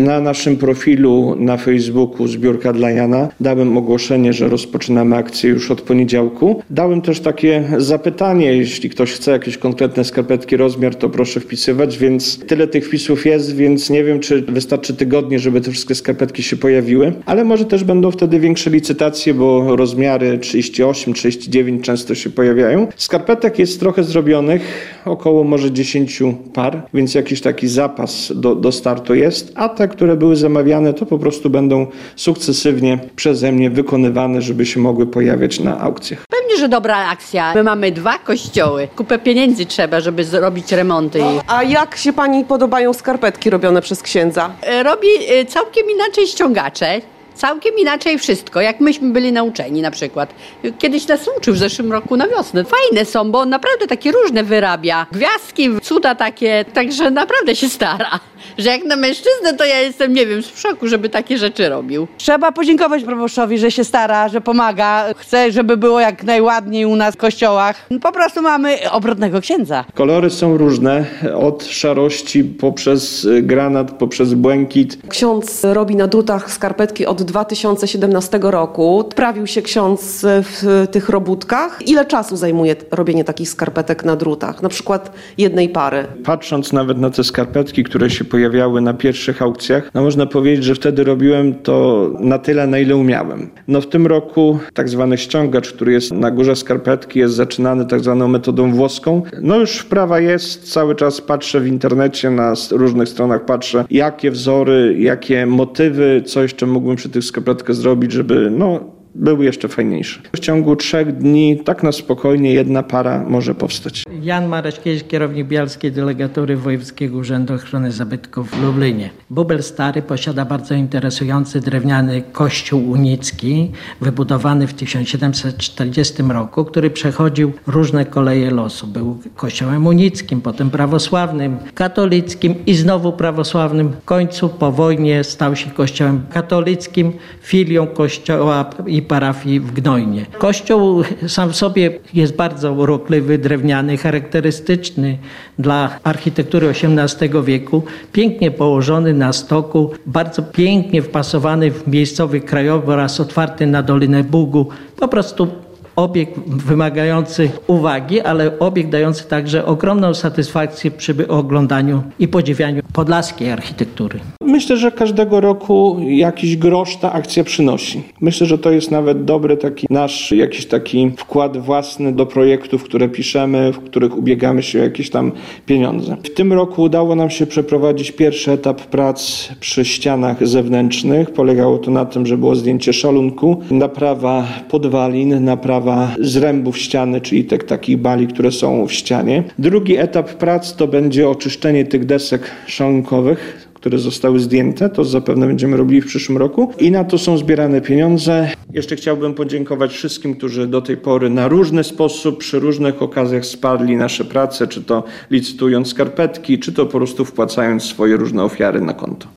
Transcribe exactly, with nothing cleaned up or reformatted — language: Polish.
Na naszym profilu na Facebooku Zbiórka dla Jana dałem ogłoszenie, że rozpoczynamy akcję już od poniedziałku. Dałem też takie zapytanie, jeśli ktoś chce jakieś konkretne skarpetki, rozmiar, to proszę wpisywać, więc tyle tych wpisów jest, więc nie wiem, czy wystarczy tygodnie, żeby te wszystkie skarpetki się pojawiły, ale może też będą wtedy większe licytacje, bo rozmiary trzydzieści osiem, trzydzieści dziewięć często się pojawiają. Skarpetek jest trochę zrobionych, około może dziesięć par, więc jakiś taki zapas do, do startu jest, a te, które były zamawiane, to po prostu będą sukcesywnie przeze mnie wykonywane, żeby się mogły pojawiać na aukcjach. Pewnie, że dobra akcja. My mamy dwa kościoły. Kupę pieniędzy trzeba, żeby zrobić remonty. A jak się pani podobają skarpetki robione przez księdza? Robi całkiem inaczej ściągacze. Całkiem inaczej wszystko, jak myśmy byli nauczeni na przykład. Kiedyś nas uczył w zeszłym roku na wiosnę. Fajne są, bo on naprawdę takie różne wyrabia. Gwiazdki, cuda takie, także naprawdę się stara. Że jak na mężczyznę, to ja jestem, nie wiem, w szoku, żeby takie rzeczy robił. Trzeba podziękować proboszczowi, że się stara, że pomaga. Chce, żeby było jak najładniej u nas w kościołach. Po prostu mamy obrotnego księdza. Kolory są różne, od szarości poprzez granat, poprzez błękit. Ksiądz robi na drutach skarpetki od dwa tysiące siedemnastego roku. Prawił się ksiądz w tych robótkach. Ile czasu zajmuje robienie takich skarpetek na drutach? Na przykład jednej pary. Patrząc nawet na te skarpetki, które się pojawiały na pierwszych aukcjach, no można powiedzieć, że wtedy robiłem to na tyle, na ile umiałem. No w tym roku tak zwany ściągacz, który jest na górze skarpetki, jest zaczynany tak zwaną metodą włoską. No już wprawa jest, cały czas patrzę w internecie, na różnych stronach patrzę, jakie wzory, jakie motywy, co jeszcze mógłbym przy tych skarpetkach zrobić, żeby no były jeszcze fajniejsze. W ciągu trzech dni tak na spokojnie jedna para może powstać. Jan Maraśkiewicz, kierownik Bialskiej Delegatury Wojewódzkiego Urzędu Ochrony Zabytków w Lublinie. Bubel Stary posiada bardzo interesujący drewniany kościół unicki, wybudowany w tysiąc siedemset czterdziestym roku, który przechodził różne koleje losu. Był kościołem unickim, potem prawosławnym, katolickim i znowu prawosławnym. W końcu po wojnie stał się kościołem katolickim, filią kościoła i parafii w Gnojnie. Kościół sam w sobie jest bardzo urokliwy, drewniany, charakterystyczny dla architektury osiemnastego wieku, pięknie położony na stoku, bardzo pięknie wpasowany w miejscowy krajobraz otwarty na Dolinę Bugu. Po prostu obiekt wymagający uwagi, ale obiekt dający także ogromną satysfakcję przy oglądaniu i podziwianiu podlaskiej architektury. Myślę, że każdego roku jakiś grosz ta akcja przynosi. Myślę, że to jest nawet dobry taki nasz jakiś taki wkład własny do projektów, które piszemy, w których ubiegamy się o jakieś tam pieniądze. W tym roku udało nam się przeprowadzić pierwszy etap prac przy ścianach zewnętrznych. Polegało to na tym, że było zdjęcie szalunku, naprawa podwalin, naprawa zrębów ściany, czyli tych takich bali, które są w ścianie. Drugi etap prac to będzie oczyszczenie tych desek szalunkowych, które zostały zdjęte. To zapewne będziemy robili w przyszłym roku. I na to są zbierane pieniądze. Jeszcze chciałbym podziękować wszystkim, którzy do tej pory na różny sposób, przy różnych okazjach wsparli nasze prace, czy to licytując skarpetki, czy to po prostu wpłacając swoje różne ofiary na konto.